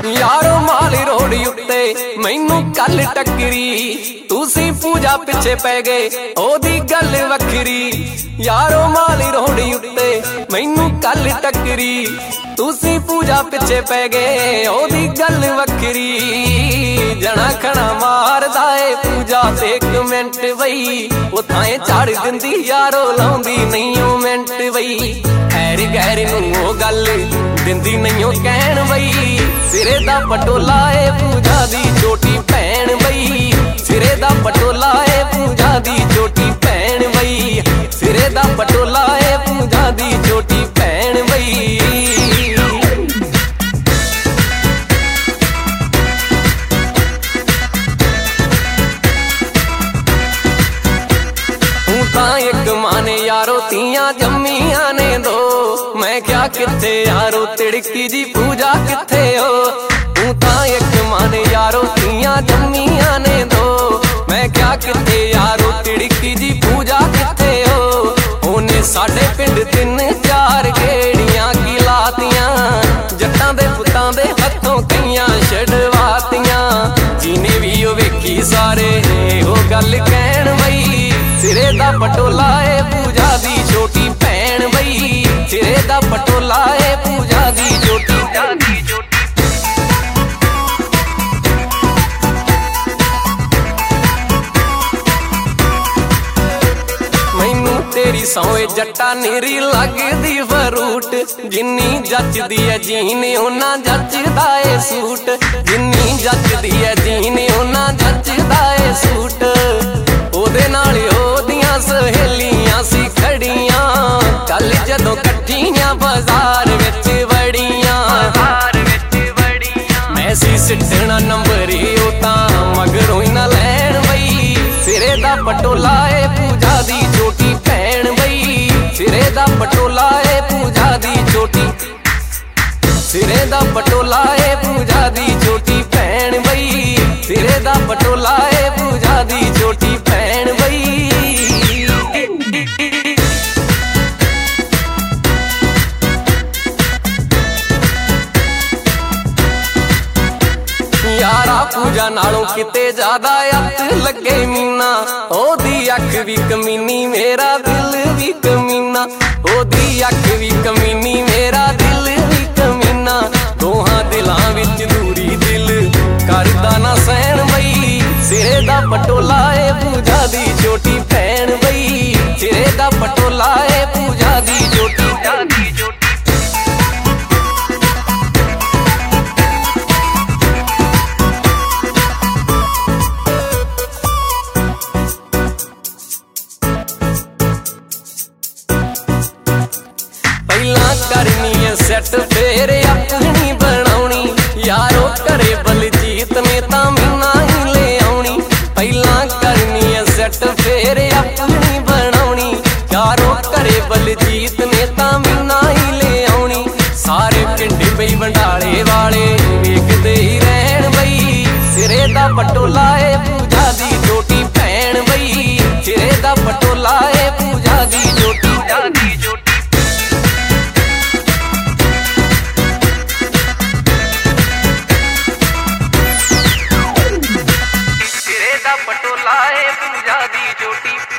यारो माली रोड उत्ते मैनू कल टकरी तुसी पूजा पिछे पै गए ओदी गल वखरी। यारो माली रोड उत्ते मैनू कल टकरी तुसी पूजा पिछे पै गए ओदी गल वखरी। जना खना मारदा है पूजा ते एक मिनट बई उथाए झाड़ दिंदी यारो लाउंदी नहीं ओ मिनट बई। खैर गैर नूं ओ गल दिंदी नहीं ओ कहण बई सिरे दा पटोला है पूजा दी छोटी भैन बई। सिरे दा पटोला है पूजा दी छोटी भैन बई। सिरे दा पटोला है पूजा दी छोटी भैन बई। एक माने यारो तियां जम्मियां ने दो मैं क्या किथे यारो तिड़की जी पूजा किथे हो। तू ता एक माने यारो तियां जम्मियां ने दो मैं क्या किथे यारो तिड़की जी पूजा किथे हो। ओने साडे पिंड 3-4 गेड़ियां की लातियां जट्टां दे पुत्तां दे हत्थों कईयां छड़वातियां। जीने भी ओ वेखी सारे ओ गल कहण बई सिरे दा पटोला है पूजा दी छोटी भैन बई। सिरे दा पटोला है पूजा दी छोटी मैनू तेरी सौए जट्टा निरी लगदी फरूट जिन्नी जचदी है जीने उन्ना जचदा है सूट। जिन्नी जचदी है जीने उन्ना जचदा है सूट। ओदे नाल ओदियां सहेलियां सी खड़ियां कल जदों कट्ठियां बाजार विच वड़ियां। मैं सी सिटना नंबर ओ तां मगरों ही ना लैण बई। सिरे दा पटोला है पूजा दी छोटी भैन बई। सिरे दा पटोला है पूजा दी छोटी। सिरे दा पटोला है पूजा दी छोटी भैन बई। सिरे दा पटोला है पूजा दी छोटी भैन बई। यारा पूजा नालों किते ज्यादा अत लगे मीना ओदी अख भी कमीनी मेरा दिल भी कमीना। ओदी अख भी कमीनी मेरा दिल भी कमीना। दोहां दिलां विच दूरी दिल करदा ना सहन बई। सिरे दा पटोला है पूजा दी छोटी भैन बई। सिरे दा पटोला है पूजा दी छोटी करनी है सेट फेर अपनी बनाउनी। यारो घरे बलजीत ने तां मीना ही ले आउनी। पहला करनी है सेट फेर अपनी बनाउनी। यारो घरे बलजीत ने तां मीना ही ले आउनी। सारे पिंड बई बंडाले वाले वेखदे ही रहण बई। सिरे दा पटोला है पूजा दी छोटी भैन बई। सिरे दा पटोला है पूजा दी छोटी पटोला है पूजा दी छोटी।